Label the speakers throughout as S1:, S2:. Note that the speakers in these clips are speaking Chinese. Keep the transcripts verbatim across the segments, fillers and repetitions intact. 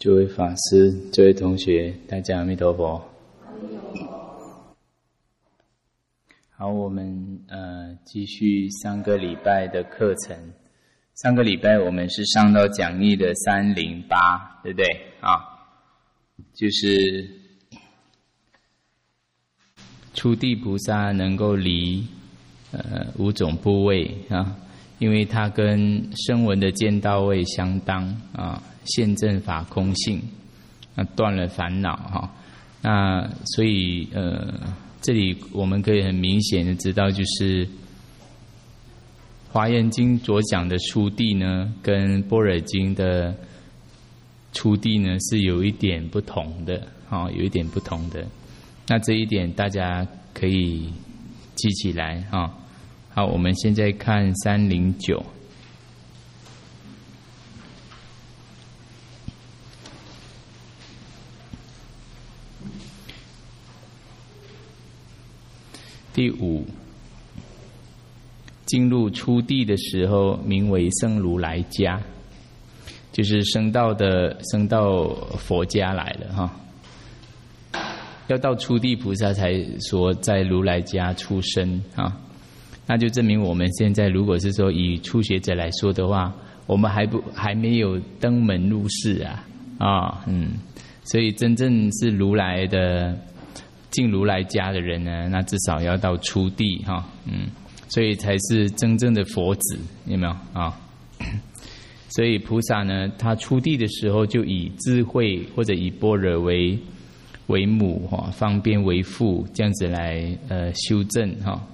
S1: 诸位法师、诸位同学，大家阿弥陀佛。好，我们呃继续上个礼拜的课程。上个礼拜我们是上到讲义的三零八，对不对啊？就是初地菩萨能够离呃五种部位啊，因为它跟声闻的见道位相当啊。现证法空性，那断了烦恼哈。那所以呃，这里我们可以很明显的知道，就是《华严经》所讲的初地呢，跟《般若经》的初地呢是有一点不同的，哈，有一点不同的。那这一点大家可以记起来哈。好，我们现在看三零九。第五，进入初地的时候，名为生如来家，就是升到的升到佛家来了哈。要到初地菩萨才说在如来家出生啊，那就证明我们现在如果是说以初学者来说的话，我们还不还没有登门入室啊啊嗯，所以真正是如来的。进如来家的人呢，那至少要到初地哈，嗯，所以才是真正的佛子，有没有啊？所以菩萨呢，他初地的时候就以智慧或者以般若为为母哈，方便为父，这样子来呃修正哈。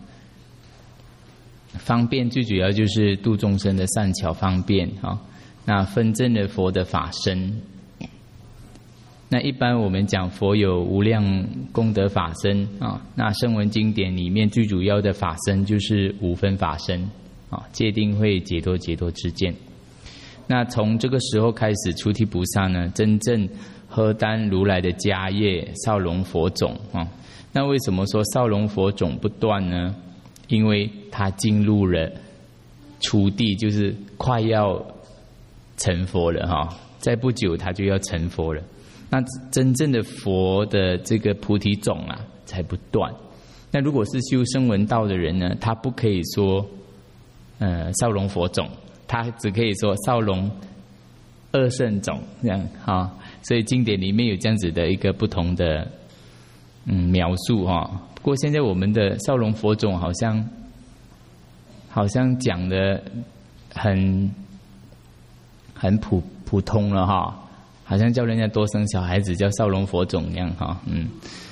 S1: 方便最主要就是度众生的善巧方便哈，那分证了佛的法身。那一般我们讲佛有无量功德法身啊，那声闻经典里面最主要的法身就是五分法身啊，戒定慧解脱解脱之见。那从这个时候开始，初地菩萨呢，真正荷担如来的家业，少龙佛种啊。那为什么说少龙佛种不断呢？因为他进入了初地，就是快要成佛了哈，再不久他就要成佛了。那真正的佛的这个菩提种啊，才不断。那如果是修声闻道的人呢，他不可以说，呃，少龙佛种，他只可以说少龙二圣种这样哈。所以经典里面有这样子的一个不同的嗯描述哈。不过现在我们的少龙佛种好像好像讲的很很普普通了哈。好像叫人家多生小孩子叫少龙佛种一样哈，嗯，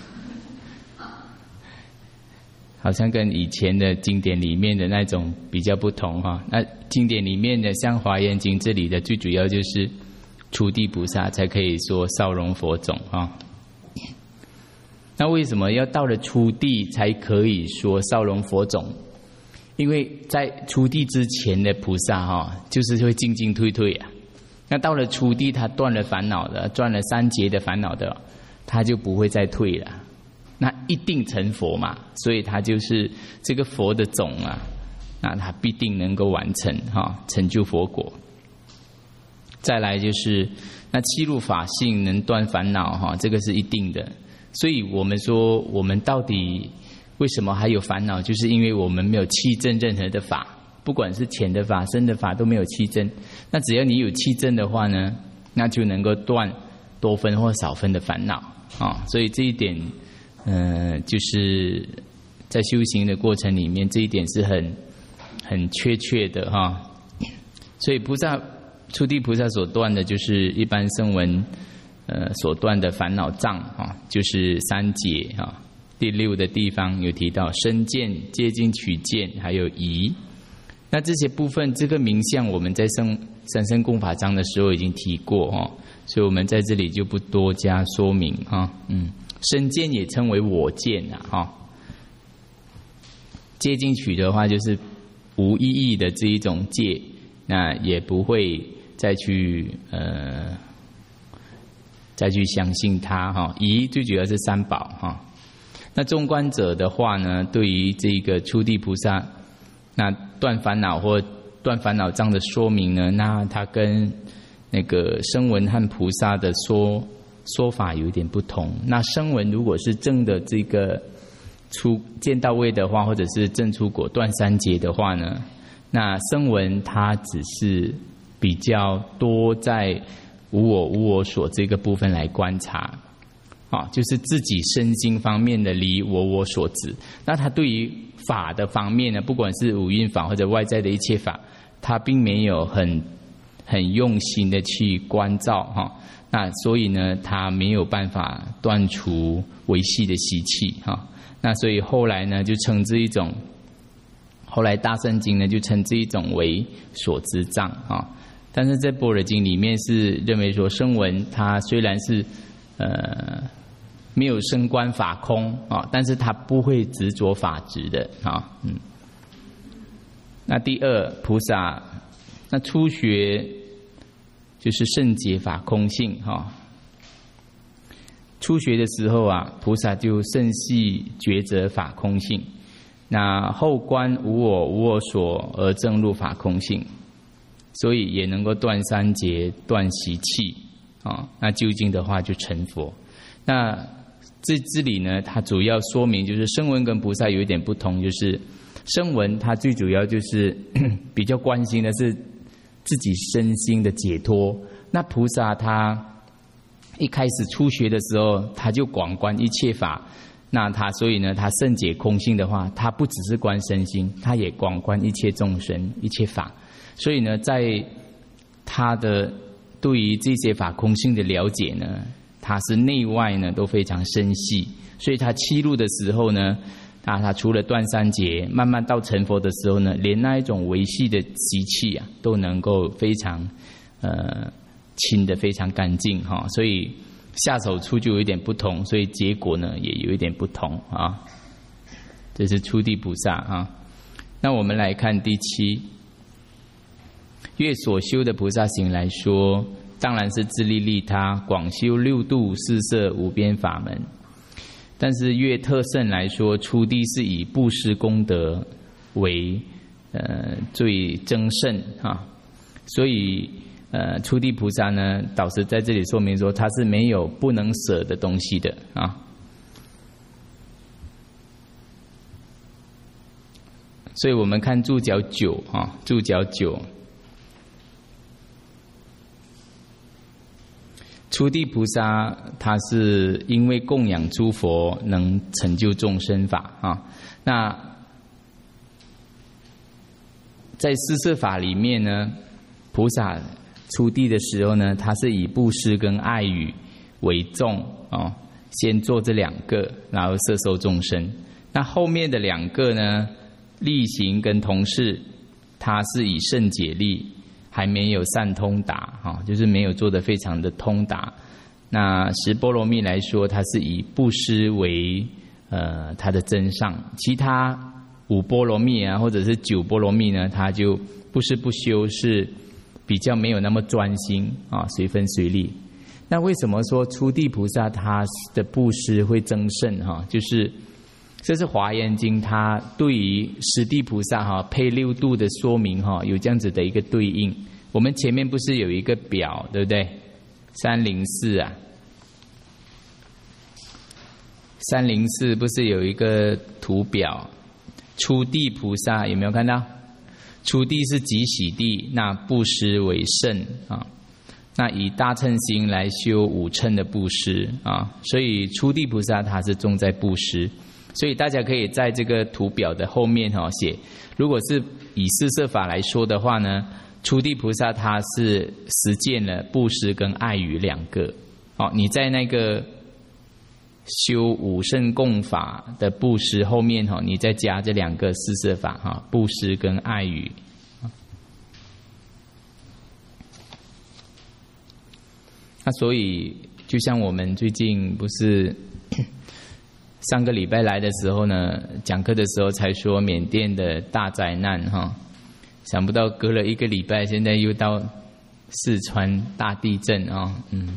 S1: 好像跟以前的经典里面的那种比较不同哈。那经典里面的像《华严经》这里的最主要就是初地菩萨才可以说少龙佛种哈。那为什么要到了初地才可以说少龙佛种？因为在初地之前的菩萨哈，就是会进进退退啊。那到了初地，他断了烦恼的，断了三劫的烦恼的，他就不会再退了。那一定成佛嘛，所以他就是这个佛的种啊，那他必定能够完成哈，成就佛果。再来就是那七入法性能断烦恼哈，这个是一定的。所以我们说，我们到底为什么还有烦恼，就是因为我们没有契证任何的法。不管是浅的法、深的法都没有契证，那只要你有契证的话呢，那就能够断多分或少分的烦恼啊。所以这一点，呃，就是在修行的过程里面，这一点是很很确切的哈。所以菩萨初地菩萨所断的，就是一般声闻呃所断的烦恼障啊，就是三劫啊。第六的地方有提到身见、戒禁取见，还有疑。那这些部分，这个名相我们在生三生共法章的时候已经提过哈，所以我们在这里就不多加说明哈。嗯，身见也称为我见啊哈。戒禁取的话，就是无意义的这一种戒，那也不会再去呃再去相信它哈。疑最主要是三宝哈。那纵观者的话呢，对于这个初地菩萨。那断烦恼或断烦恼障的说明呢？那它跟那个声闻和菩萨的说说法有一点不同。那声闻如果是正的这个出见到位的话，或者是正出果断三劫的话呢，那声闻它只是比较多在无我无我所这个部分来观察。啊，就是自己身心方面的离我我所执。那他对于法的方面呢，不管是五蕴法或者外在的一切法，他并没有很很用心的去关照哈。那所以呢，他没有办法断除维系的习气哈。那所以后来呢，就称之一种，后来大乘经呢就称之一种为所知障哈。但是在般若经里面是认为说，声闻它虽然是呃。没有升观法空啊，但是他不会执着法执的啊，嗯。那第二菩萨，那初学就是圣解法空性哈。初学的时候啊，菩萨就甚细抉择法空性，那后观无我无我所而证入法空性，所以也能够断三劫、断习气啊。那究竟的话就成佛。那这这里呢，它主要说明就是声闻跟菩萨有一点不同，就是声闻它最主要就是比较关心的是自己身心的解脱。那菩萨他一开始初学的时候，他就广观一切法。那他所以呢，他圣解空性的话，他不只是观身心，他也广观一切众生、一切法。所以呢，在他的对于这些法空性的了解呢，他是内外呢都非常深细，所以他七入的时候呢，啊，他除了断三劫，慢慢到成佛的时候呢，连那一种维系的习气啊，都能够非常呃清得非常干净哈，所以下手处就有一点不同，所以结果呢也有一点不同啊。这是初地菩萨啊。那我们来看第七，越所修的菩萨行来说，当然是自利利他，广修六度四摄无边法门。但是越特胜来说，初地是以布施功德为呃最争胜啊。所以呃初地菩萨呢，导师在这里说明说，他是没有不能舍的东西的啊。所以我们看注脚九啊，注脚九。初地菩萨，他是因为供养诸佛，能成就众生法啊。那在四摄法里面呢，菩萨初地的时候呢，他是以布施跟爱语为重啊，先做这两个，然后摄受众生。那后面的两个呢，力行跟同事，他是以圣解力。还没有善通达哈，就是没有做得非常的通达。那十波罗蜜来说，它是以布施为呃它的真上，其他五波罗蜜啊，或者是九波罗蜜呢，它就不施不修，是比较没有那么专心啊，随分随力。那为什么说初地菩萨他的布施会增胜哈？就是这是华严经它对于十地菩萨哈配六度的说明哈，有这样子的一个对应。我们前面不是有一个表，对不对？三零四啊，三零四不是有一个图表？初地菩萨有没有看到？初地是极喜地，那布施为胜啊。那以大乘心来修五乘的布施啊，所以初地菩萨他是重在布施。所以大家可以在这个图表的后面哈写，如果是以四摄法来说的话呢，初地菩萨他是实践了布施跟爱语两个。好，你在那个修五乘供法的布施后面哈，你再加这两个四摄法哈，布施跟爱语。那所以就像我们最近不是上个礼拜来的时候呢，讲课的时候才说缅甸的大灾难哈，想不到隔了一个礼拜，现在又到四川大地震啊，嗯，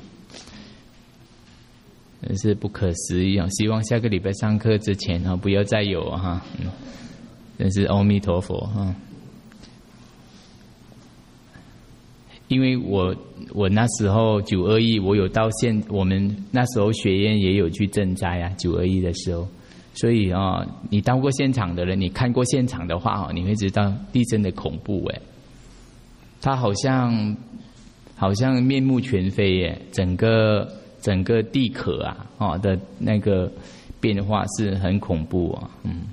S1: 真是不可思议啊！希望下个礼拜上课之前哈，不要再有哈，嗯，真是阿弥陀佛哈。 因为我我那时候九二一，我有到现我们那时候学院也有去赈灾啊，九二一的时候，所以啊、哦，你到过现场的人，你看过现场的话哦，你会知道地震的恐怖哎，它好像好像面目全非耶，整个整个地壳啊哦的那个变化是很恐怖啊，嗯。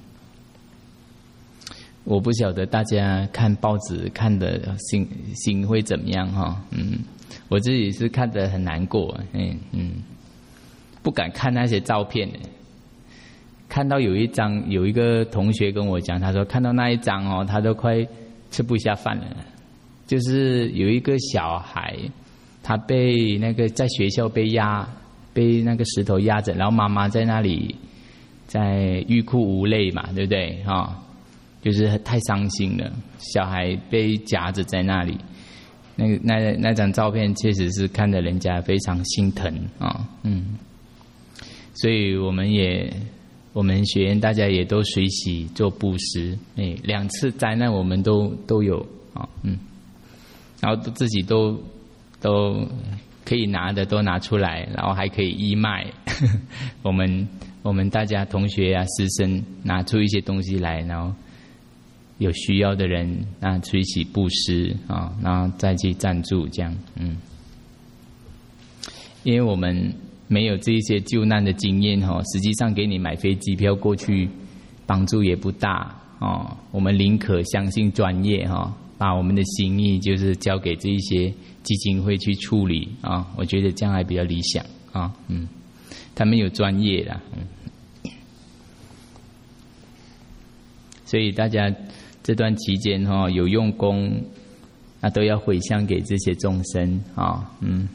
S1: 我不晓得大家看报纸看的心心会怎么样哈，嗯，我自己是看得很难过，嗯嗯，不敢看那些照片。看到有一张，有一个同学跟我讲，他说看到那一张哦，他都快吃不下饭了。就是有一个小孩，他被那个在学校被压，被那个石头压着，然后妈妈在那里在欲哭无泪嘛，对不对哈？就是太伤心了，小孩被夹着在那里，那个那那张照片确实是看得人家非常心疼啊，嗯，所以我们也我们学院大家也都随喜做布施，哎，两次灾难我们都都有啊，嗯，然后自己都都可以拿的都拿出来，然后还可以义卖，呵呵我们我们大家同学啊师生拿出一些东西来，然后。有需要的人，那随喜布施啊，然后再去赞助这样，嗯，因为我们没有这一些救难的经验哈，实际上给你买飞机票过去，帮助也不大哦。我们宁可相信专业哈，把我们的心意就是交给这一些基金会去处理啊，我觉得这样还比较理想啊，嗯，他们有专业啦，嗯，所以大家。这段期间哈、哦、有用功，那都要回向给这些众生啊、哦，嗯。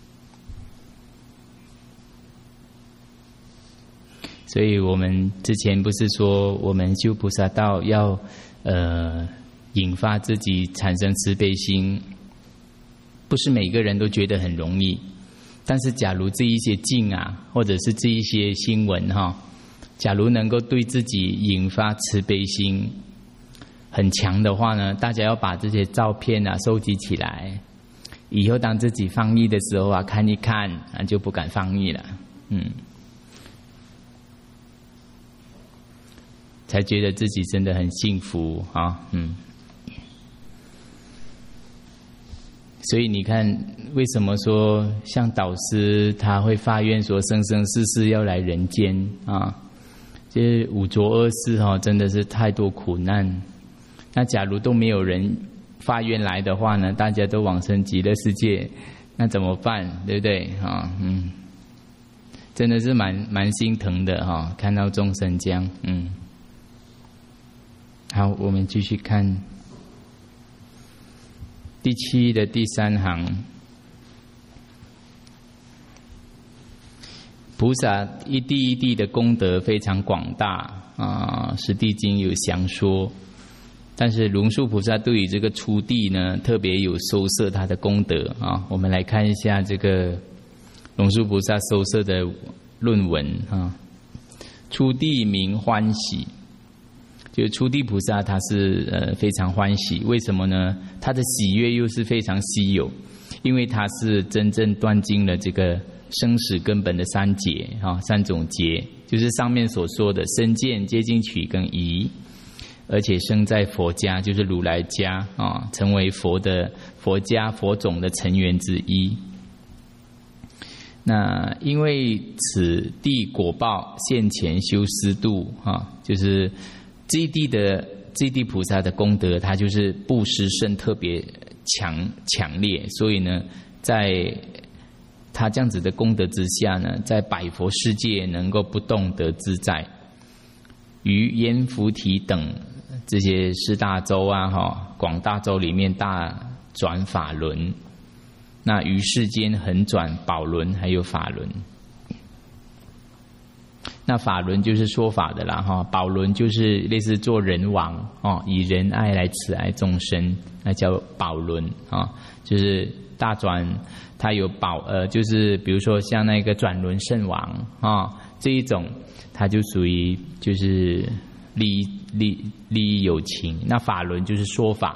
S1: 所以我们之前不是说我们修菩萨道要呃引发自己产生慈悲心，不是每个人都觉得很容易。但是假如这一些境啊，或者是这一些新闻哈、哦，假如能够对自己引发慈悲心。很强的话呢，大家要把这些照片啊收集起来，以后当自己放逸的时候啊，看一看啊，就不敢放逸了，嗯，才觉得自己真的很幸福啊，嗯。所以你看，为什么说像导师他会发愿说生生世世要来人间啊？这五浊恶世哈，真的是太多苦难。那假如都没有人发愿来的话呢，大家都往生极乐世界，那怎么办？对不对？啊，嗯，真的是蛮蛮心疼的哈，看到众生这样，嗯。好，我们继续看第七的第三行，菩萨一地一地的功德非常广大啊，《十地经》有详说。但是龙树菩萨对于这个初地呢，特别有收摄他的功德啊。我们来看一下这个龙树菩萨收摄的论文啊。初地名欢喜，就初地菩萨他是呃非常欢喜，为什么呢？他的喜悦又是非常稀有，因为他是真正断尽了这个生死根本的三劫啊，三种劫，就是上面所说的身见、接近取跟疑。而且生在佛家，就是如来家啊，成为佛的佛家佛种的成员之一。那因为此地果报现前修施度啊，就是这一地的这一地菩萨的功德，它就是布施甚特别强强烈，所以呢，在他这样子的功德之下呢，在百佛世界能够不动得自在，于阎浮提等。这些四大洲啊，哈，广大洲里面大转法轮，那于世间横转宝轮，还有法轮。那法轮就是说法的啦，哈，宝轮就是类似做人王哦，以仁爱来慈爱众生，那叫宝轮啊，就是大转，它有宝呃，就是比如说像那个转轮圣王啊这一种，它就属于就是利益利利益有情。那法轮就是说法，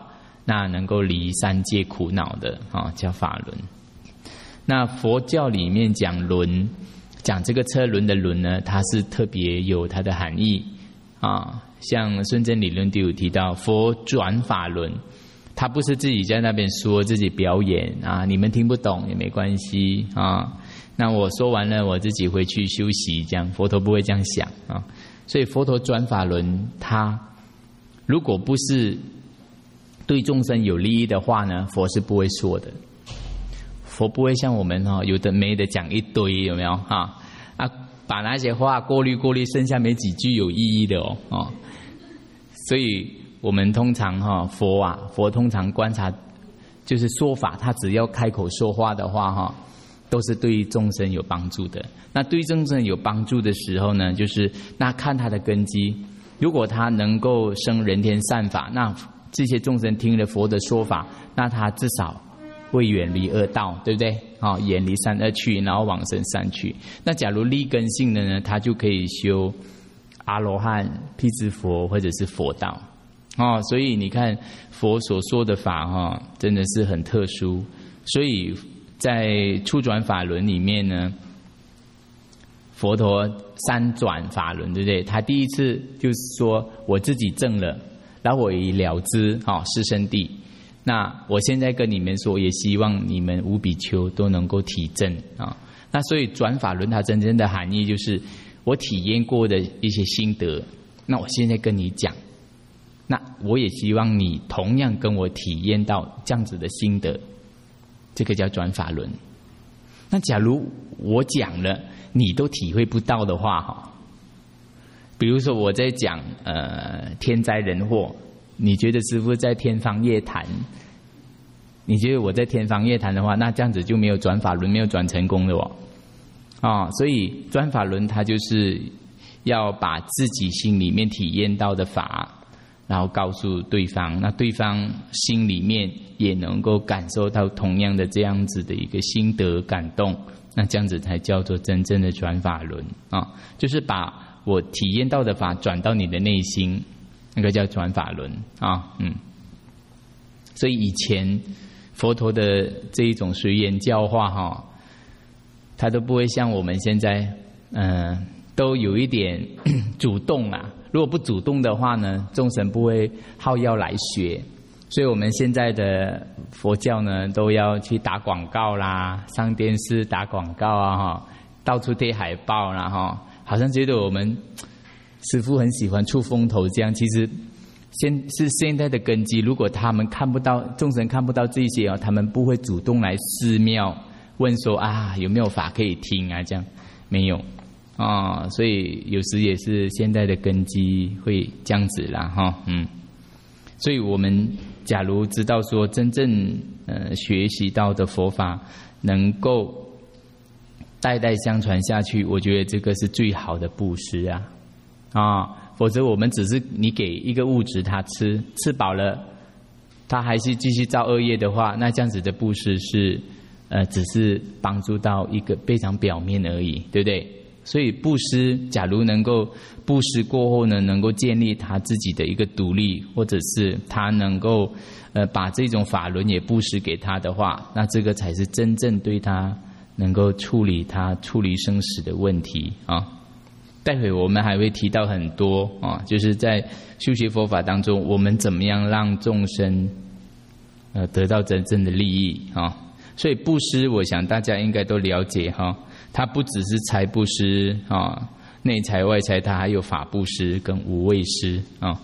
S1: 那能够离三界苦恼的啊，叫法轮。那佛教里面讲轮，讲这个车轮的轮呢，它是特别有它的含义啊。像顺正理论就有提到，佛转法轮，他不是自己在那边说自己表演啊，你们听不懂也没关系啊。那我说完了，我自己回去休息，这样佛陀不会这样想啊。所以佛陀转法轮，他如果不是对众生有利益的话呢，佛是不会说的。佛不会像我们哈有的没的讲一堆，有没有哈啊？把那些话过滤过滤，剩下没几句有意义的哦哦。所以我们通常哈佛啊佛通常观察，就是说法，他只要开口说话的话哈，都是对众生有帮助的。那对众生有帮助的时候呢，就是那看他的根基，如果他能够生人天善法，那这些众生听了佛的说法，那他至少会远离恶道，对不对？好，远离三恶趣，然后往生善趣。那假如立根性的呢，他就可以修阿罗汉、辟支佛或者是佛道。哦，所以你看佛所说的法哈，真的是很特殊。所以在初转法轮里面呢，佛陀三转法轮，对不对？他第一次就是说我自己证了，然后我已了知，好，是圣谛。那我现在跟你们说，也希望你们无比丘都能够体证啊。那所以转法轮它真正的含义就是我体验过的一些心得，那我现在跟你讲，那我也希望你同样跟我体验到这样子的心得，这个叫转法轮。那假如我讲了你都体会不到的话哈，比如说我在讲呃天灾人祸，你觉得师父在天方夜谭，你觉得我在天方夜谭的话，那这样子就没有转法轮，没有转成功的哦。啊、哦，所以转法轮它就是要把自己心里面体验到的法，然后告诉对方，那对方心里面也能够感受到同样的这样子的一个心得感动，那这样子才叫做真正的转法轮啊，就是把我体验到的法转到你的内心，那个叫转法轮啊，嗯。所以以前佛陀的这一种随缘教化哈，他都不会像我们现在，嗯、呃，都有一点主动啊。如果不主动的话呢，众生不会好要来学。所以我们现在的佛教呢，都要去打广告啦，上电视打广告啊，哈，到处贴海报啦，哈，好像觉得我们师父很喜欢出风头这样。其实现是现在的根基，如果他们看不到，众生看不到这些哦，他们不会主动来寺庙问说啊有没有法可以听啊，这样没有啊、哦，所以有时也是现在的根基会这样子啦，哈、哦，嗯。所以我们假如知道说真正呃学习到的佛法能够代代相传下去，我觉得这个是最好的布施啊啊！否则我们只是你给一个物质他吃，吃饱了他还是继续造恶业的话，那这样子的布施是呃只是帮助到一个非常表面而已，对不对？所以布施，假如能够布施过后呢，能够建立他自己的一个独立，或者是他能够呃把这种法轮也布施给他的话，那这个才是真正对他能够处理他处理生死的问题啊。待会我们还会提到很多啊，就是在修学佛法当中，我们怎么样让众生呃得到真正的利益啊。所以布施，我想大家应该都了解哈。它不只是财布施啊，内财外财，它还有法布施跟无畏施啊。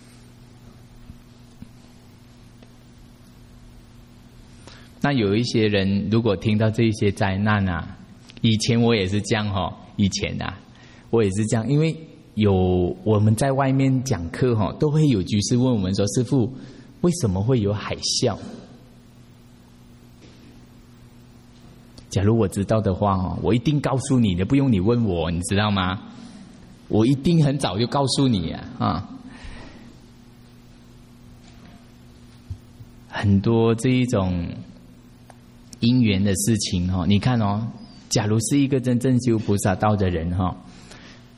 S1: 那有一些人如果听到这些灾难啊，以前我也是这样哈，以前啊，我也是这样，因为有我们在外面讲课哈，都会有居士问我们说：“师父，为什么会有海啸？”假如我知道的话哦，我一定告诉你的，不用你问我，你知道吗？我一定很早就告诉你啊！啊，很多这一种因缘的事情哈，你看哦，假如是一个真正修菩萨道的人哈，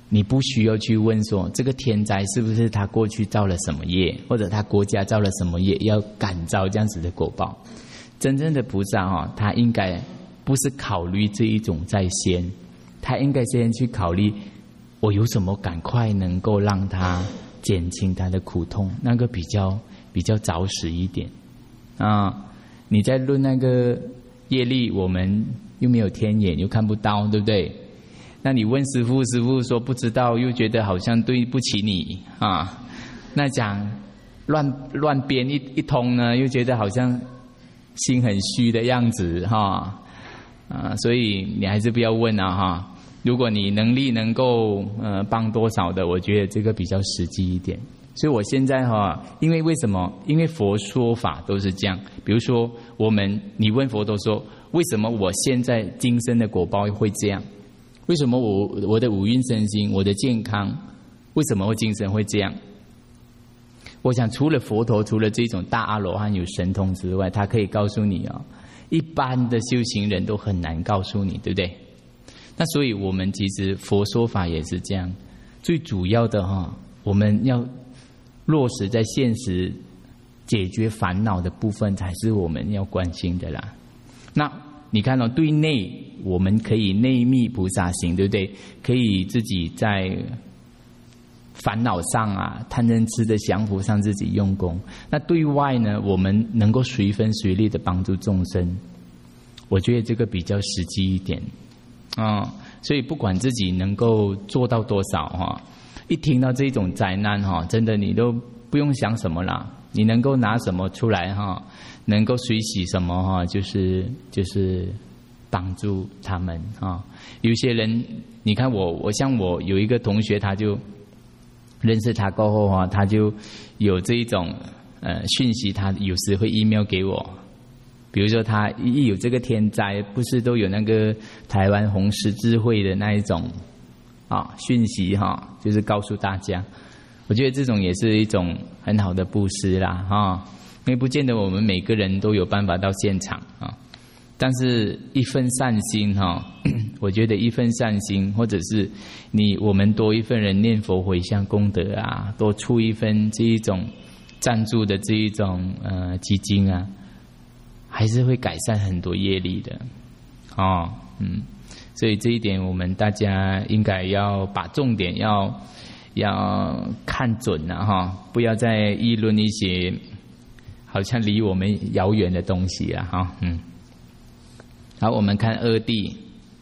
S1: 你不需要去问说这个天灾是不是他过去造了什么业，或者他国家造了什么业，要感召这样子的果报。真正的菩萨哈，他应该不是考虑这一种在先，他应该先去考虑我有什么赶快能够让他减轻他的苦痛，那个比较比较早实一点啊。你在论那个业力，我们又没有天眼，又看不到，对不对？那你问师父，师父说不知道，又觉得好像对不起你啊。那讲乱乱编一一通呢，又觉得好像心很虚的样子哈啊，所以你还是不要问啊哈。如果你能力能够呃帮多少的，我觉得这个比较实际一点。所以我现在哈，因为为什么？因为佛说法都是这样。比如说我们，你问佛陀说，为什么我现在今生的果报会这样？为什么我我的五蕴身心，我的健康，为什么会今生会这样？我想除了佛陀，除了这种大阿罗汉有神通之外，他可以告诉你哦，一般的修行人都很难告诉你，对不对？那所以我们其实佛说法也是这样，最主要的哈，我们要落实在现实解决烦恼的部分，才是我们要关心的啦。那你看哦，对内我们可以内密菩萨行，对不对？可以自己在烦恼上啊、贪嗔痴的降伏上自己用功。那对外呢，我们能够随分随力的帮助众生，我觉得这个比较实际一点啊、哦。所以不管自己能够做到多少哈，一听到这种灾难哈，真的你都不用想什么啦。你能够拿什么出来哈？能够随喜什么哈？就是就是帮助他们啊。有些人，你看我，我像我有一个同学，他就认识他过后哈，他就有这一种呃讯息，他有时会 email 给我。比如说他一有这个天灾，不是都有那个台湾红十字会的那一种啊讯息哈，就是告诉大家。我觉得这种也是一种很好的布施啦，哈，因为不见得我们每个人都有办法到现场啊，但是一份善心哈，我觉得一份善心，或者是你我们多一份人念佛回向功德啊，多出一份这一种赞助的这一种呃基金啊，还是会改善很多业力的，哦，嗯，所以这一点我们大家应该要把重点要。要看准了哈，不要再议论一些好像离我们遥远的东西了哈。嗯，好，我们看二地，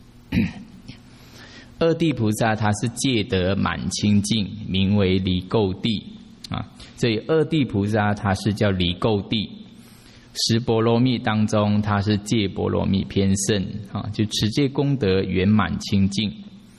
S1: 二地菩萨他是戒得满清净，名为离垢地啊。所以二地菩萨他是叫离垢地。十波罗蜜当中，他是戒波罗蜜偏胜啊，就持戒功德圆满清净。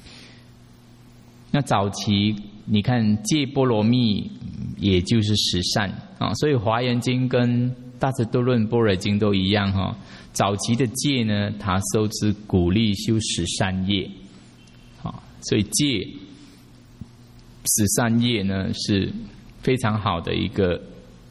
S1: 那早期你看戒波罗蜜，也就是十善啊，所以华严经跟大智度论般若经都一样哈。早期的戒呢，它受持鼓励修十善业，啊，所以戒十善业呢是非常好的一个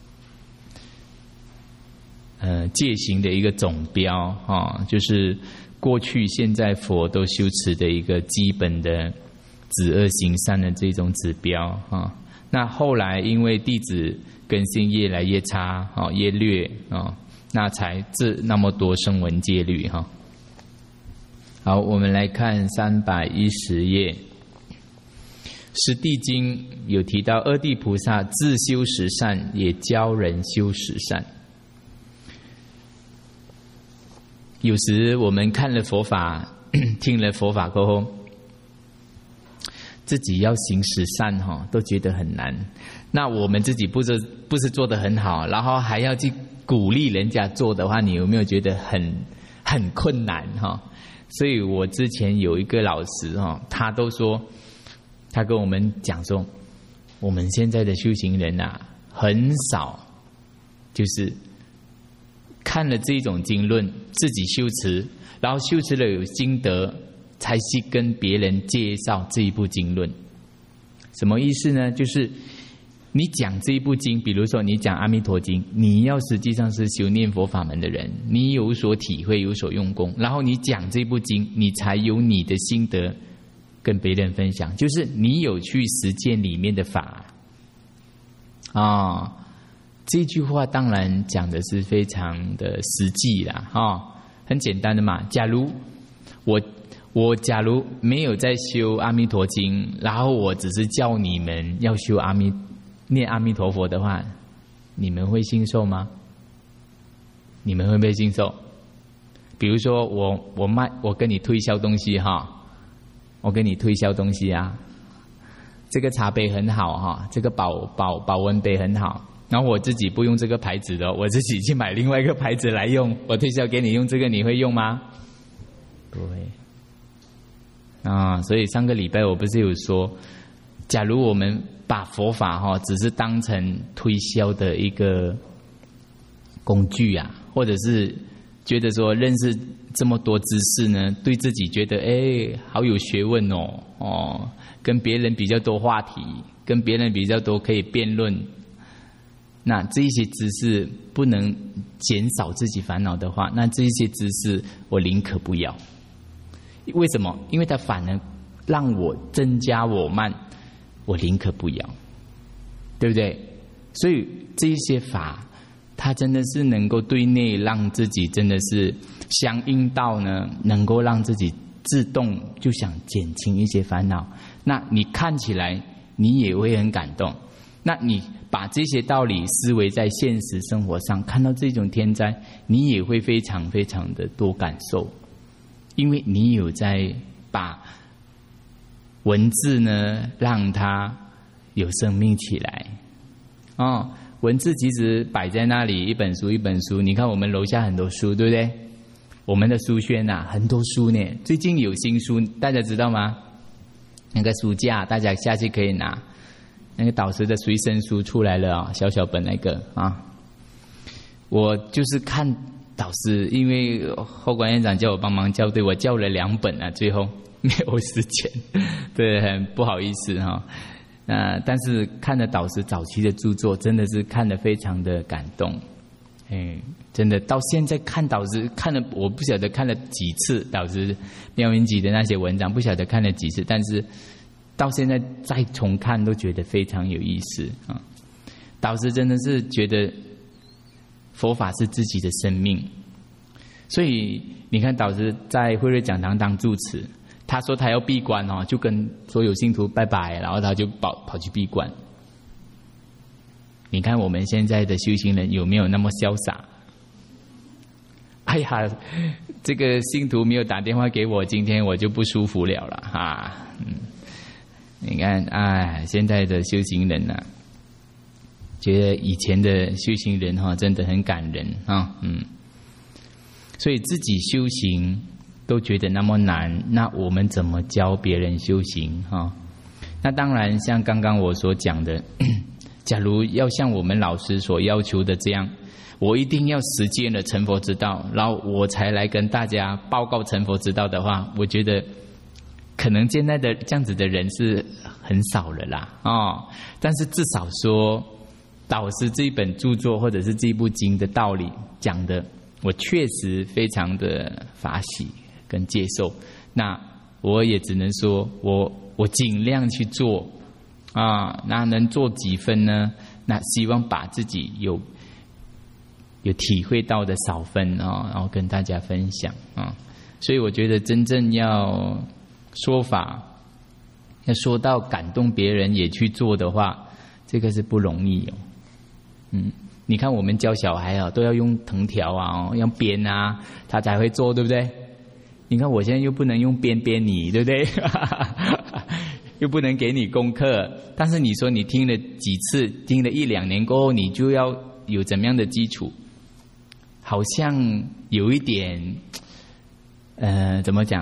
S1: 呃戒行的一个总标啊，就是过去现在佛都修持的一个基本的止恶行善的这种指标啊。那后来因为弟子根性越来越差啊，越劣啊，那才这那么多声闻戒律哈。好，我们来看三百一十页，十地经有提到二地菩萨自修十善，也教人修十善。有时我们看了佛法，听了佛法过后，自己要行十善哈，都觉得很难。那我们自己不是不是做得很好，然后还要去鼓励人家做的话，你有没有觉得很很困难哈？所以我之前有一个老师哈，他都说，他跟我们讲说，我们现在的修行人啊，很少就是看了这种经论，自己修持，然后修持了有心得，才去跟别人介绍这一部经论。什么意思呢？就是你讲这一部经，比如说你讲阿弥陀经，你要实际上是修念佛法门的人，你有所体会，有所用功，然后你讲这部经，你才有你的心得跟别人分享，就是你有去实践里面的法啊、哦。这句话当然讲的是非常的实际啦，哈、哦，很简单的嘛。假如我我假如没有在修阿弥陀经，然后我只是叫你们要修阿弥念阿弥陀佛的话，你们会信受吗？你们会不会信受？比如说我我卖我跟你推销东西哈，我跟你推销东西啊，这个茶杯很好哈，这个保保保温杯很好。然后我自己不用这个牌子的，我自己去买另外一个牌子来用，我推销给你用这个，你会用吗？不会啊。所以上个礼拜我不是有说，假如我们把佛法哈、哦、只是当成推销的一个工具啊，或者是觉得说认识这么多知识呢，对自己觉得哎好有学问哦哦，跟别人比较多话题，跟别人比较多可以辩论。那这一些知识不能减少自己烦恼的话，那这一些知识我宁可不要。为什么？因为它反而让我增加我慢，我宁可不要，对不对？所以这一些法，它真的是能够对内让自己真的是相应到呢，能够让自己自动就想减轻一些烦恼。那你看起来你也会很感动。那你把这些道理思维在现实生活上，看到这种天灾，你也会非常非常的多感受，因为你有在把文字呢让它有生命起来。哦，文字其实摆在那里，一本书一本书，你看我们楼下很多书，对不对？我们的书轩啊，很多书呢。最近有新书，大家知道吗？那个书架，大家下去可以拿。那个导师的随身书出来了啊，小小本那个啊，我就是看导师，因为后管院长叫我帮忙校对，我校了两本啊，最后没有时间，对，很不好意思哈。呃，但是看了导师早期的著作，真的是看得非常的感动，哎，真的到现在看导师看了，我不晓得看了几次导师妙云集的那些文章，不晓得看了几次，但是。到现在再重看都觉得非常有意思啊！导师真的是觉得佛法是自己的生命，所以你看导师在慧瑞讲堂当住持，他说他要闭关哦，就跟所有信徒拜拜，然后他就跑跑去闭关。你看我们现在的修行人有没有那么潇洒？哎呀，这个信徒没有打电话给我，今天我就不舒服了了哈，嗯。你看，哎，现在的修行人呐、啊，觉得以前的修行人哈、哦，真的很感人啊，嗯。所以自己修行都觉得那么难，那我们怎么教别人修行哈、哦？那当然，像刚刚我所讲的，假如要像我们老师所要求的这样，我一定要实践了成佛之道，然后我才来跟大家报告成佛之道的话，我觉得。可能现在的这样子的人是很少了啦，哦，但是至少说，导师这一本著作或者是这一部经的道理讲的，我确实非常的法喜跟接受。那我也只能说我我尽量去做啊，那能做几分呢？那希望把自己有有体会到的少分啊，然后跟大家分享啊。所以我觉得真正要。说法要说到感动别人也去做的话，这个是不容易哦。嗯，你看我们教小孩啊，都要用藤条啊，用鞭啊，他才会做，对不对？你看我现在又不能用鞭鞭你，对不对？又不能给你功课，但是你说你听了几次，听了一两年过后，你就要有怎么样的基础？好像有一点，呃，怎么讲？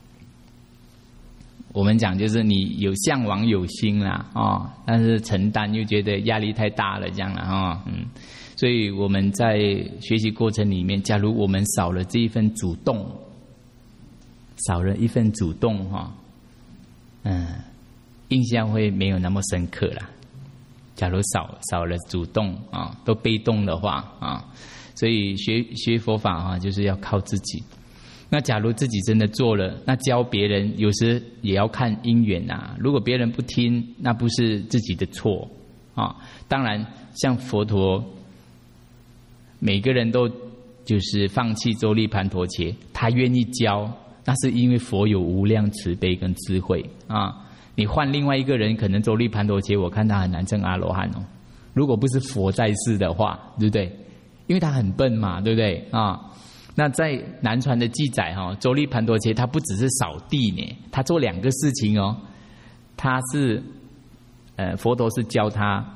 S1: 我们讲就是你有向往有心啦，哦，但是承担又觉得压力太大了，这样啦，哦，嗯，所以我们在学习过程里面，假如我们少了这一份主动，少了一份主动哈、哦，嗯，印象会没有那么深刻啦。假如少少了主动啊、哦，都被动的话啊、哦，所以学学佛法啊，就是要靠自己。 那假如自己真的做了，那教别人有时也要看因缘啊。如果别人不听，那不是自己的错啊。当然，像佛陀，每个人都就是放弃周利盘陀伽，他愿意教，那是因为佛有无量慈悲跟智慧啊。你换另外一个人，可能周利盘陀伽，我看他很难证阿罗汉哦。如果不是佛在世的话，对不对？因为他很笨嘛，对不对啊？那在南传的记载哈，周利盘陀伽他不只是扫地呢，他做两个事情哦。他是呃佛陀是教他，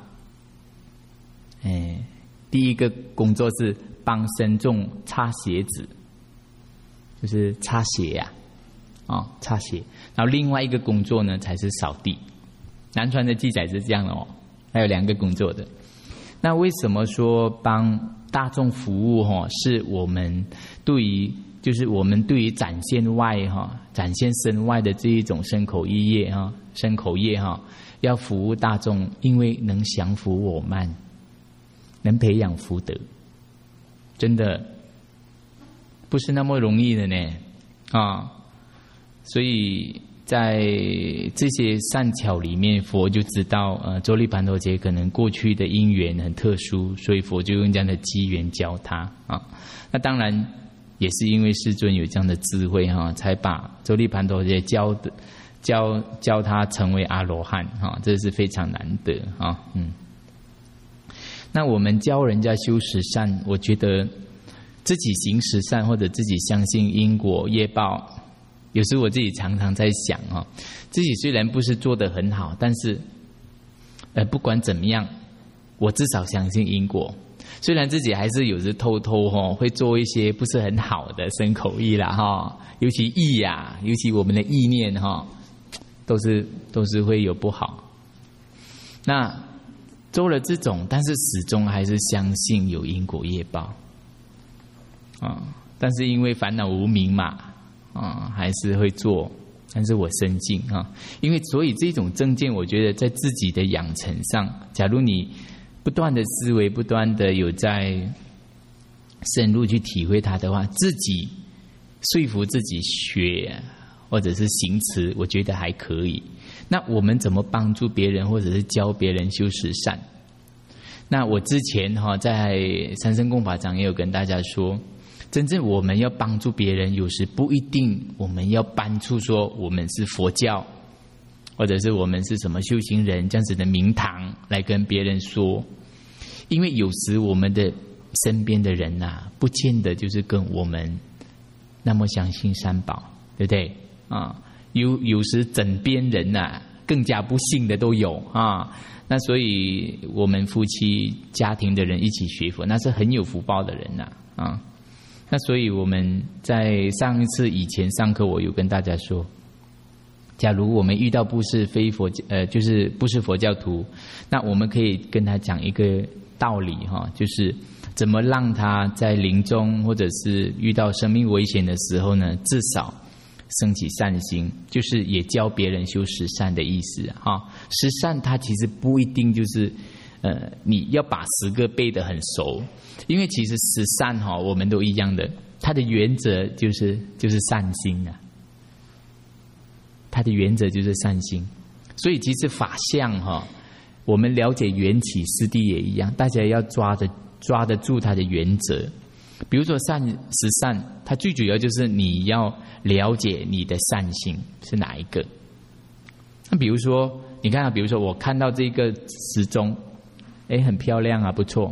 S1: 哎，第一个工作是帮僧众擦鞋子，就是擦鞋呀、啊，哦，擦鞋。然后另外一个工作呢才是扫地。南传的记载是这样的哦，还有两个工作的。那为什么说帮大众服务哈，是我们对于就是我们对于展现外哈、展现身外的这一种身口意业哈、身口业哈，要服务大众，因为能降伏我慢，能培养福德，真的不是那么容易的呢啊！所以在这些善巧里面，佛就知道，呃，周利盘陀伽可能过去的因缘很特殊，所以佛就用这样的机缘教他啊。那当然也是因为世尊有这样的智慧哈、啊，才把周利盘陀伽教的教教他成为阿罗汉哈、啊，这是非常难得啊。嗯，那我们教人家修十善，我觉得自己行十善或者自己相信因果业报。有时我自己常常在想哦，自己虽然不是做得很好，但是，呃，不管怎么样，我至少相信因果。虽然自己还是有时偷偷哈会做一些不是很好的身口意啦哈，尤其意呀，尤其我们的意念哈，都是都是会有不好。那做了这种，但是始终还是相信有因果业报啊，但是因为烦恼无明嘛。啊，还是会做，但是我深信啊，因为所以这种正见，我觉得在自己的养成上，假如你不断的思维，不断的有在深入去体会它的话，自己说服自己学或者是行持，我觉得还可以。那我们怎么帮助别人，或者是教别人修十善？那我之前哈在三生共法藏也有跟大家说。真正我们要帮助别人，有时不一定我们要搬出说我们是佛教，或者是我们是什么修行人这样子的名堂来跟别人说，因为有时我们的身边的人呐、啊，不见得就是跟我们那么相信三宝，对不对啊？有有时枕边人呐、啊，更加不信的都有啊。那所以我们夫妻家庭的人一起学佛，那是很有福报的人呐 啊, 啊。那所以我们在上一次以前上课，我有跟大家说，假如我们遇到不是非佛呃，就是不是佛教徒，那我们可以跟他讲一个道理哈，就是怎么让他在临终或者是遇到生命危险的时候呢，至少升起善心，就是也教别人修十善的意思哈。十善它其实不一定就是呃，你要把十个背得很熟，因为其实十善哈，我们都一样的，它的原则就是就是善心啊，它的原则就是善心。所以其实法相哈，我们了解缘起师地也一样，大家要抓得抓得住它的原则。比如说善十善，它最主要就是你要了解你的善心是哪一个。那比如说，你看啊，比如说我看到这个时钟。哎，很漂亮啊，不错。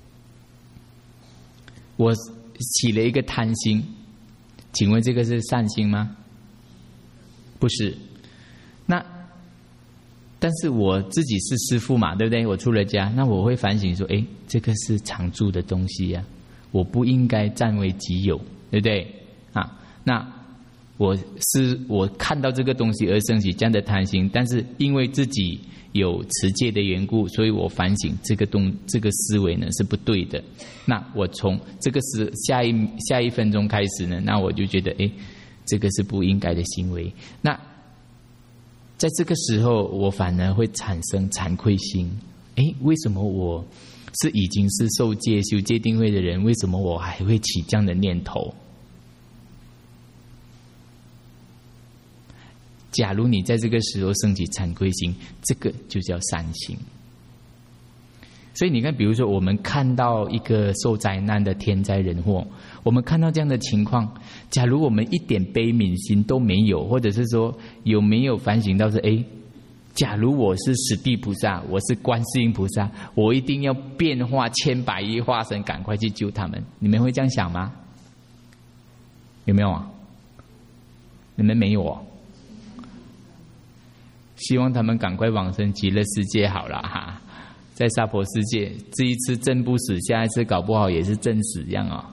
S1: 我起了一个贪心，请问这个是善心吗？不是。那，但是我自己是师父嘛，对不对？我出了家，那我会反省说，哎，这个是常住的东西呀、啊，我不应该占为己有，对不对？啊，那我是我看到这个东西而升起这样的贪心，但是因为自己有持戒的缘故，所以我反省这个动这个思维呢是不对的。那我从这个时下一下一分钟开始呢，那我就觉得，哎，这个是不应该的行为。那在这个时候，我反而会产生惭愧心。哎，为什么我是已经是受戒修戒定慧的人，为什么我还会起这样的念头？ 假如你在这个时候升起惭愧心，这个就叫善行。所以你看，比如说我们看到一个受灾难的天灾人祸，我们看到这样的情况，假如我们一点悲悯心都没有，或者是说有没有反省到是哎，假如我是史地菩萨，我是观世音菩萨，我一定要变化千百亿化身，赶快去救他们。你们会这样想吗？有没有啊？你们没有哦。希望他们赶快往生极乐世界好了哈。在娑婆世界，这一次真不死，下一次搞不好也是真死这样哦。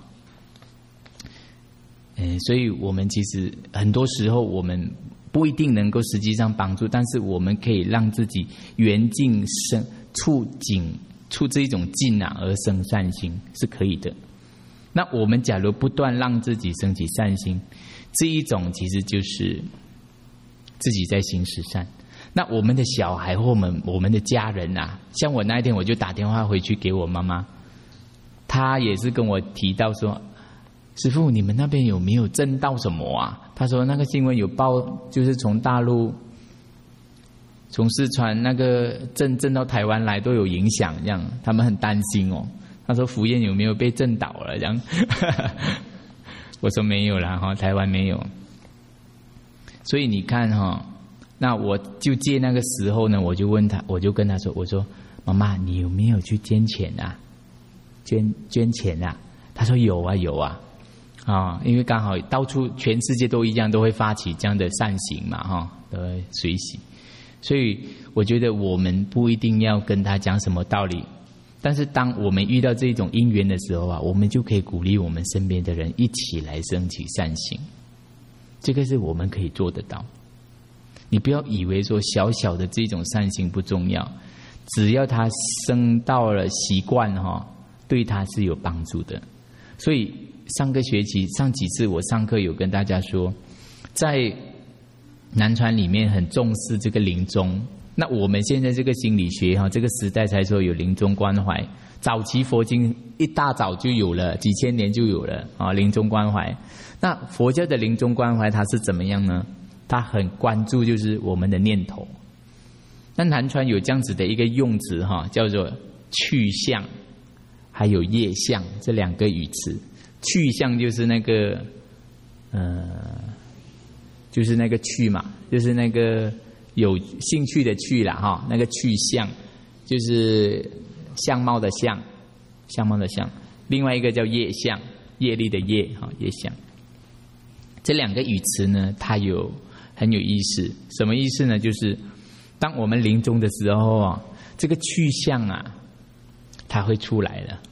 S1: 嗯，所以我们其实很多时候我们不一定能够实际上帮助，但是我们可以让自己缘境生触景触这一种境啊，而生善心是可以的。那我们假如不断让自己升起善心，这一种其实就是自己在行十善。那我们的小孩或我们我们的家人啊，像我那一天我就打电话回去给我妈妈，她也是跟我提到说，师父你们那边有没有震到什么啊？她说那个新闻有报，就是从大陆从四川那个震震到台湾来都有影响，这样他们很担心哦。她说福建有没有被震倒了这样我说没有啦哈，台湾没有。所以你看哈，那我就借那个时候呢，我就问他，我就跟他说，我说妈妈，你有没有去捐钱啊？捐捐钱啊？他说有啊有啊，啊，因为刚好到处全世界都一样，都会发起这样的善行嘛，哈，都会随喜。所以我觉得我们不一定要跟他讲什么道理，但是当我们遇到这种因缘的时候啊，我们就可以鼓励我们身边的人一起来升起善行，这个是我们可以做得到。你不要以为说小小的这种善行不重要，只要他升到了习惯哈，对他是有帮助的。所以上个学期上几次我上课有跟大家说，在南传里面很重视这个临终。那我们现在这个心理学哈，这个时代才说有临终关怀。早期佛经一大早就有了，几千年就有了啊，临终关怀。那佛教的临终关怀它是怎么样呢？他很关注就是我们的念头。那南传有这样子的一个用词哈，叫做去相，还有业相这两个语词。去相就是那个呃，就是那个去嘛，就是那个有兴趣的去啦哈，那个去相就是相貌的相，相貌的相。另外一个叫业相，业力的业哈，业相。这两个语词呢，它有很有意思。什么意思呢？就是当我们临终的时候啊，这个去相啊，它会出来了。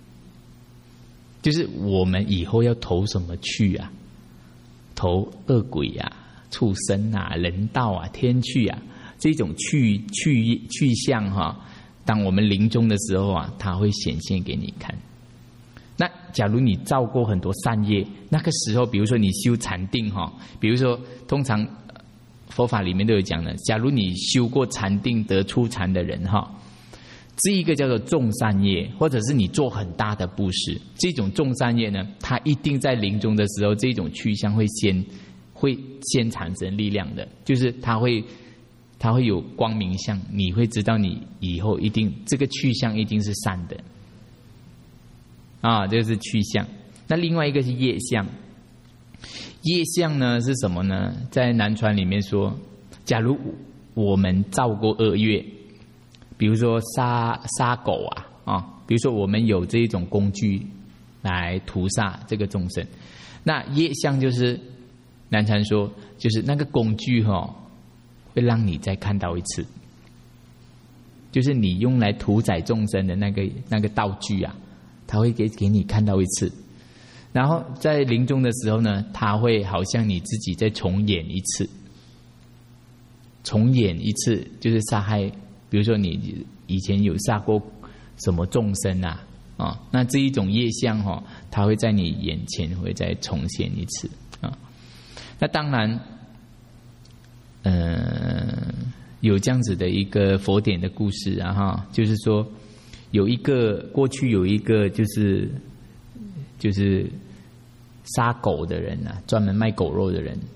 S1: 就是我们以后要投什么去啊？投恶鬼啊、畜生啊、人道啊、天趣啊，这种去去去相哈、啊，当我们临终的时候啊，它会显现给你看。那假如你造过很多善业，那个时候比如说你修禅定哈，比如说通常佛法里面都有讲的，假如你修过禅定得出禅的人哈，这一个叫做种善业，或者是你做很大的布施，这种种善业呢，它一定在临终的时候，这种去向会先会先产生力量的，就是它会它会有光明相，你会知道你以后一定这个去向一定是善的。啊，这是去相。那另外一个是业相。业相呢是什么呢？在南传里面说，假如我们造过恶业，比如说杀杀狗啊，啊，比如说我们有这一种工具来屠杀这个众生，那业相就是南传说，就是那个工具哈、哦，会让你再看到一次，就是你用来屠宰众生的那个那个道具啊。他会给给你看到一次，然后在临终的时候呢，他会好像你自己再重演一次，重演一次就是杀害，比如说你以前有杀过什么众生啊，啊，那这一种业相哈、哦，它会在你眼前会再重现一次啊。那当然，呃，有这样子的一个佛典的故事啊哈，就是说。有一个过去有一个就是就是杀狗的人啊，专门卖狗肉的人，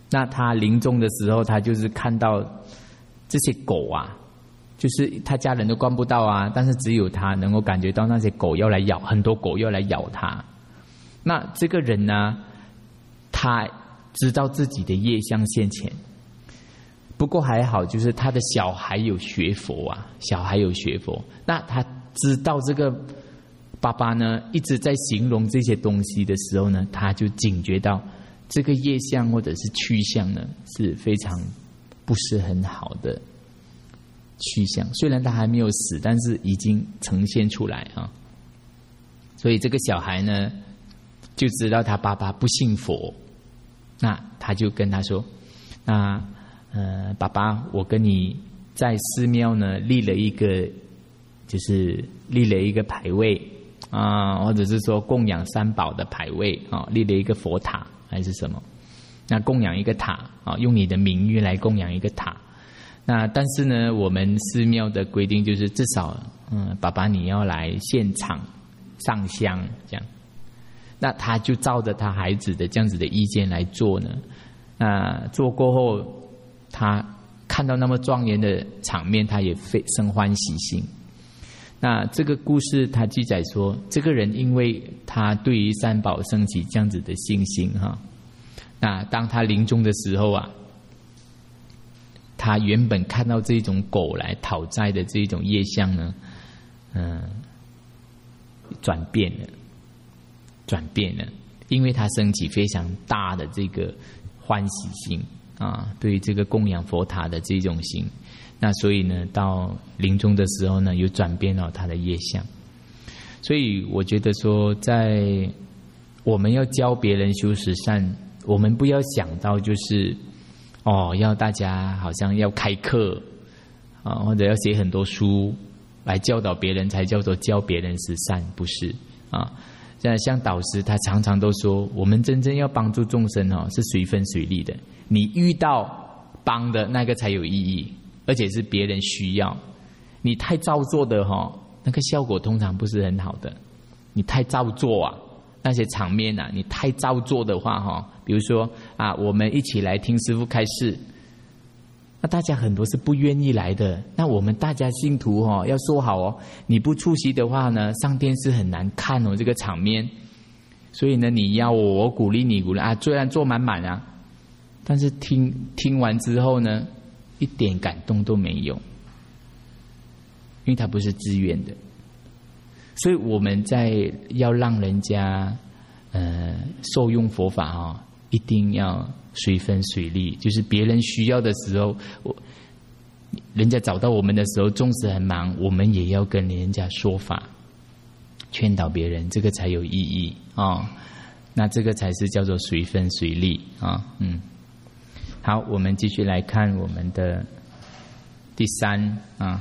S2: 那他临终的时候，他就是看到这些狗啊，就是他家人都观不到啊，但是只有他能够感觉到那些狗要来咬，很多狗要来咬他。那这个人呢，他知道自己的业相现前，不过还好，就是他的小孩有学佛啊，小孩有学佛，那他知道这个爸爸呢一直在形容这些东西的时候呢，他就警觉到这个业相或者是去向呢是非常不是很好的去向。虽然他还没有死，但是已经呈现出来啊。所以这个小孩呢就知道他爸爸不信佛，那他就跟他说：“那呃，爸爸，我跟你在寺庙呢立了一个，就是立了一个牌位啊，或者是说供养三宝的牌位啊，立了一个佛塔还是什么？那供养一个塔啊，用你的名誉来供养一个塔。那但是呢，我们寺庙的规定就是至少，嗯，爸爸你要来现场上香这样。那他就照着他孩子的这样子的意见来做呢。那做过后，他看到那么庄严的场面，他也非生欢喜心。那这个故事他记载说，这个人因为他对于三宝升起这样子的信心哈，那当他临终的时候啊，他原本看到这种狗来讨债的这种业相呢，嗯，转变了，转变了，因为他升起非常大的这个欢喜心啊，对于这个供养佛塔的这种心，那所以呢，到临终的时候呢，有转变了他的业相。所以我觉得说，在我们要教别人修十善，我们不要想到就是哦，要大家好像要开课啊，或者要写很多书来教导别人才叫做教别人十善，不是啊。像导师他常常都说，我们真正要帮助众生哦，是随分随力的。你遇到帮的那个才有意义，而且是别人需要。你太照做的哈，那个效果通常不是很好的。你太照做啊，那些场面啊，你太照做的话哈，比如说啊，我们一起来听师父开示，那大家很多是不愿意来的。那我们大家信徒哦，要说好哦，你不出席的话呢，上电视很难看哦，这个场面。所以呢，你要我，我鼓励你，鼓励啊，虽然坐满满啊，但是听听完之后呢，一点感动都没有，因为它不是自愿的。所以我们在要让人家呃受用佛法哦，一定要随分随力，就是别人需要的时候，我人家找到我们的时候，纵使很忙，我们也要跟人家说法，劝导别人，这个才有意义啊、哦。那这个才是叫做随分随力啊、哦。嗯，好，我们继续来看我们的第三啊，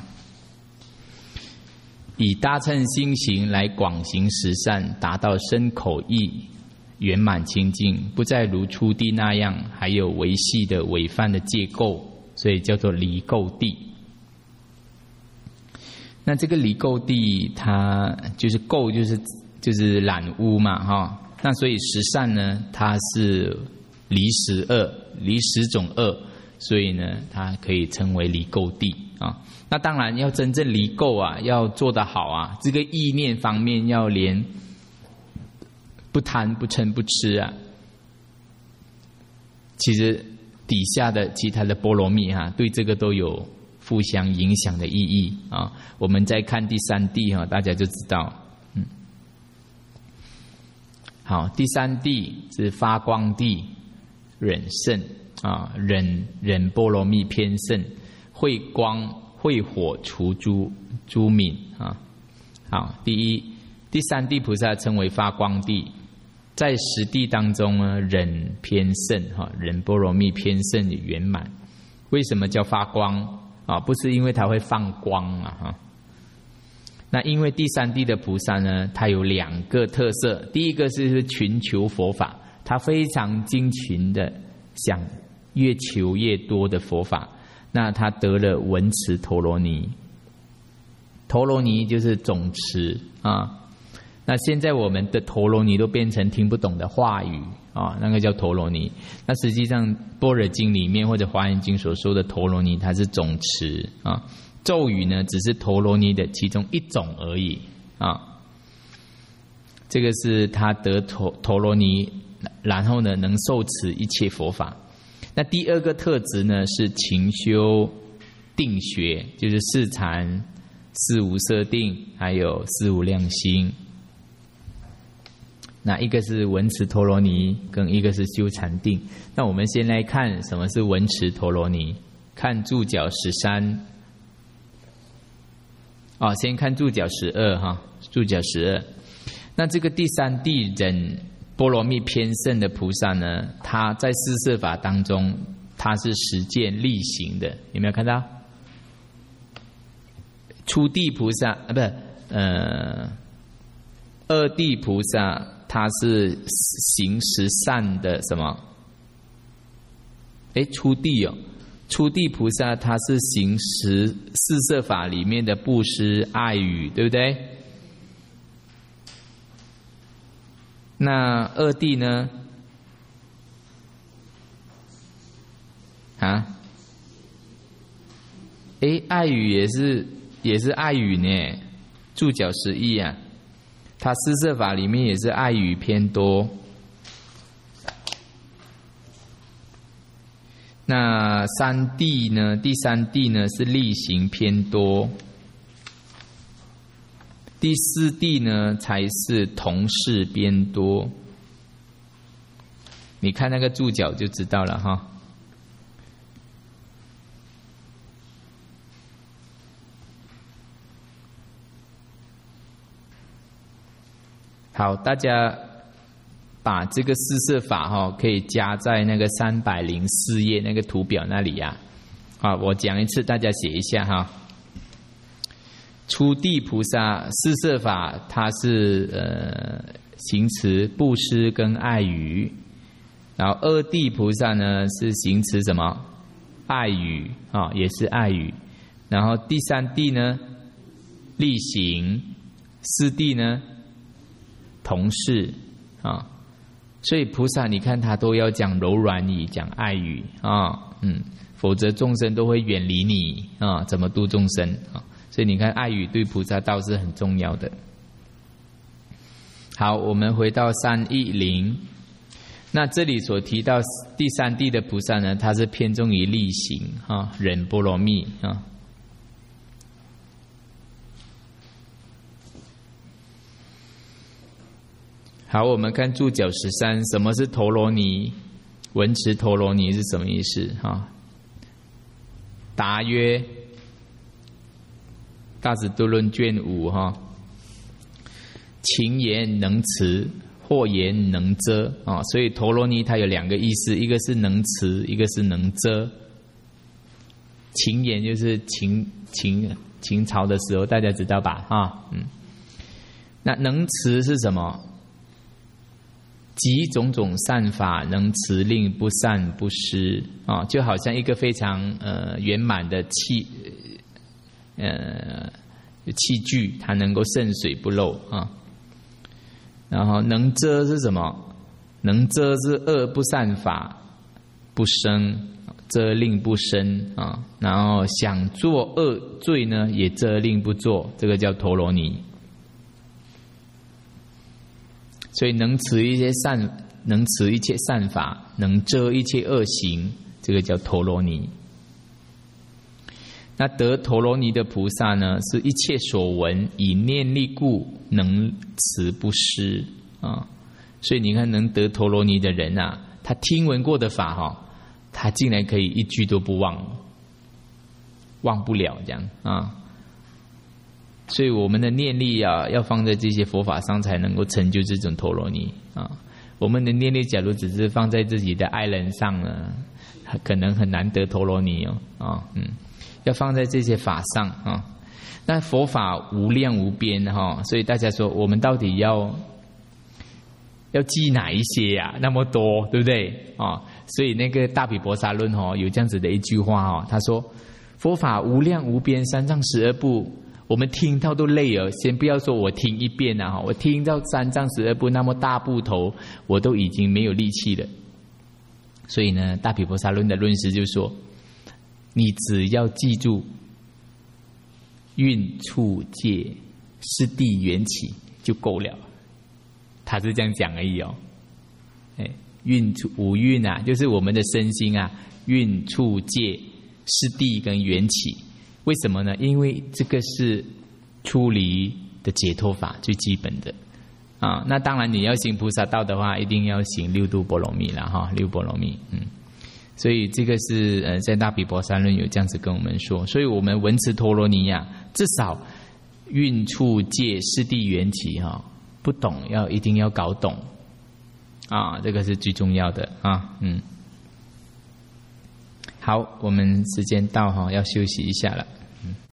S2: 以大乘心行来广行十善，达到身口意圆满清净，不再如初地那样还有维系的违犯的戒垢，所以叫做离垢地。那这个离垢地，它就是垢，就是就是染污嘛，哈。那所以十善呢，它是离十恶，离十种恶，所以呢，它可以称为离垢地啊。那当然要真正离垢啊，要做得好啊，这个意念方面要连不贪不嗔不痴啊，其实底下的其他的波罗蜜哈、啊，对这个都有互相影响的意义啊。我们再看第三谛哈、啊，大家就知道，嗯，好，第三谛是发光谛，忍胜啊，忍忍波罗蜜偏胜，慧光慧火除诸诸敏啊。好，第一第三谛菩萨称为发光谛。在十谛当中呢，忍偏胜哈，忍波罗蜜偏胜圆满。为什么叫发光啊？不是因为它会放光啊哈。那因为第三谛的菩萨呢，它有两个特色。第一个是群求佛法，他非常精勤的想越求越多的佛法。那他得了闻持陀罗尼，陀罗尼就是总持啊。那现在我们的陀罗尼都变成听不懂的话语啊，那个叫陀罗尼。那实际上般若经里面或者华严经所说的陀罗尼，它是总持啊，咒语呢只是陀罗尼的其中一种而已啊。这个是他得陀陀罗尼，然后呢能受持一切佛法。那第二个特质呢是勤修定学，就是四禅、四无色定，还有四无量心。那一个是闻持陀罗尼，跟一个是修禅定。那我们先来看什么是闻持陀罗尼，看注脚十三。哦，先看注脚十二哈，注脚十二。那这个第三地忍波罗蜜偏胜的菩萨呢，他在四摄法当中，他是实践力行的，有没有看到？初地菩萨啊，不是呃，二地菩萨，他是行十善的什么？哎，初地哦，初地菩萨他是行十四摄法里面的布施、爱语，对不对？那二地呢？啊？哎，爱语也是也是爱语呢，注脚十一啊，它四摄法里面也是爱语偏多。那三地呢？第三地呢是力行偏多。第四地呢，才是同事偏多。你看那个注脚就知道了哈。好，大家把这个四摄法哈，可以加在那个三百零四页那个图表那里呀。啊，我讲一次，大家写一下哈。初地菩萨四摄法，它是呃行持布施跟爱语，然后二地菩萨呢是行持什么？爱语啊，也是爱语，然后第三地呢力行，四地呢同事啊，所以菩萨你看他都要讲柔软语，讲爱语啊，嗯，否则众生都会远离你啊，怎么度众生啊？所以你看，爱语对菩萨道是很重要的。好，我们回到三一零，那这里所提到第三地的菩萨呢，他是偏重于力行啊，忍波罗蜜啊。好，我们看注脚十三，什么是陀罗尼？闻持陀罗尼是什么意思？哈，答曰。大智度论卷五哈，勤言能持，或言能遮啊，所以陀罗尼它有两个意思，一个是能持，一个是能遮。勤言就是秦秦秦朝的时候，大家知道吧？啊，嗯，那能持是什么？集种种善法，能持令不散不失啊，就好像一个非常呃圆满的器。呃，器具它能够渗水不漏啊。然后能遮是什么？能遮是恶不善法不生，遮令不生啊。然后想做恶罪呢，也遮令不做，这个叫陀罗尼。所以能持一些善，能持一切善法，能遮一切恶行，这个叫陀罗尼。那得陀罗尼的菩萨呢，是一切所闻以念力故，能持不失啊。所以你看，能得陀罗尼的人啊，他听闻过的法哈、哦，他竟然可以一句都不忘，忘不了这样啊。所以我们的念力啊，要放在这些佛法上，才能够成就这种陀罗尼啊。我们的念力假如只是放在自己的爱人上呢，可能很难得陀罗尼哦啊，嗯。要放在这些法上啊，那佛法无量无边哈，所以大家说我们到底要要记哪一些呀、啊？那么多，对不对啊？所以那个大毗婆沙论哈有这样子的一句话哈，他说佛法无量无边，三藏十二部， 我们听到都累了，先不要说我听一遍啊，我听到三藏十二部那么大部头，我都已经没有力气了。所以呢，大毗婆沙论的论师就说，你只要记住蕴处界是地缘起就够了。他是这样讲而已哦。哎，蕴处五蕴啊，就是我们的身心啊，蕴处界是地跟缘起。为什么呢？因为这个是出离的解脱法最基本的啊。那当然你要行菩萨道的话，一定要行六度波罗蜜了哈，六波罗蜜。嗯，所以这个是呃，在大毗婆沙论有这样子跟我们说。所以我们闻持陀罗尼呀，至少蕴处界是地缘起哈，不懂要一定要搞懂啊，这个是最重要的啊。嗯，好，我们时间到哈，要休息一下了。